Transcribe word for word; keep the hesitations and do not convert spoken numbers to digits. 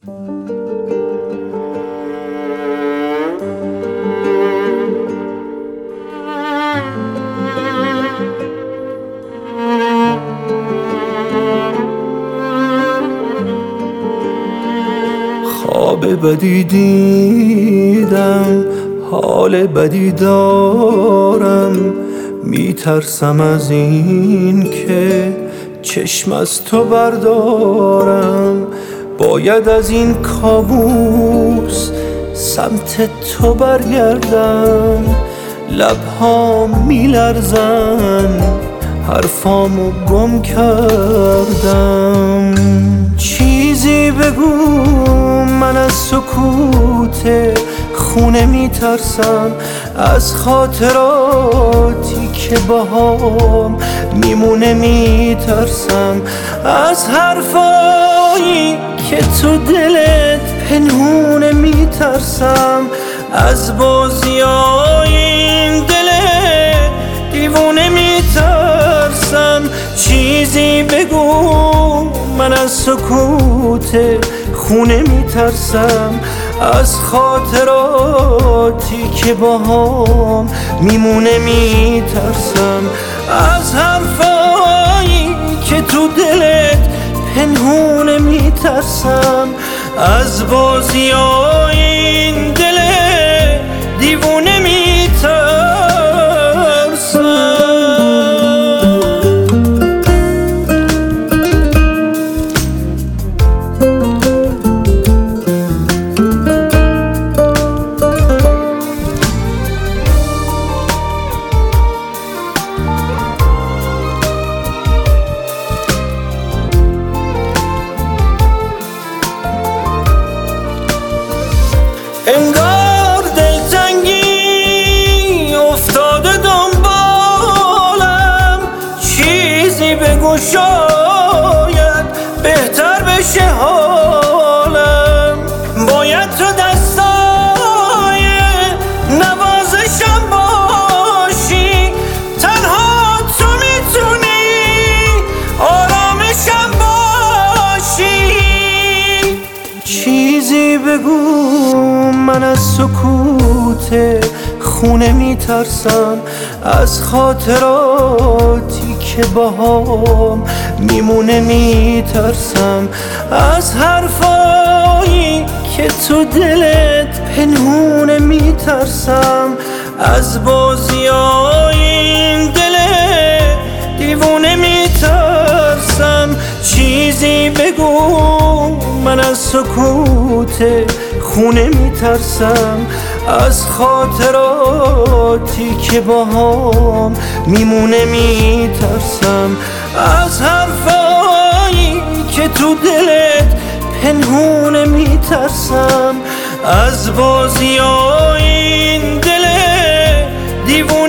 خواب بدی دیدم، حال بدی دارم، میترسم از این که چشم از تو بردارم. باید از این کابوس سمت تو برگردم. لبهام میلرزن، حرفامو گم کردم. چیزی بگو، من از سکوت خونه میترسم، از خاطراتی که باهام میمونه میترسم، از حرفایی که تو دلت پنهونه میترسم، از بازیای این دل دیوونه میترسم. چیزی بگو، من از سکوت خونه میترسم، از خاطراتی که باهام میمونه میترسم، از حرفایی که تو دلت پنهونه میترسم، از بازیای این دل دیوونه میترسم. انگار دلتنگی افتاده دنبالم، چیزی بگو شاید بهتر بشه حالم. باید تو دستای نوازشم باشی، تنها تو میتونی آرامشم باشی. چیزی بگو، من از سکوت خونه میترسم، از خاطراتی که باهام میمونه میترسم، از حرفایی که تو دلت پنهونه میترسم، از بازیای این دل دیوونه میترسم. چیزی بگو، من از سکوت خونه میترسم، از خاطراتی که باهام میمونه میترسم، از حرفایی که تو دلت پنهونه میترسم، از بازیای این دل دیوونه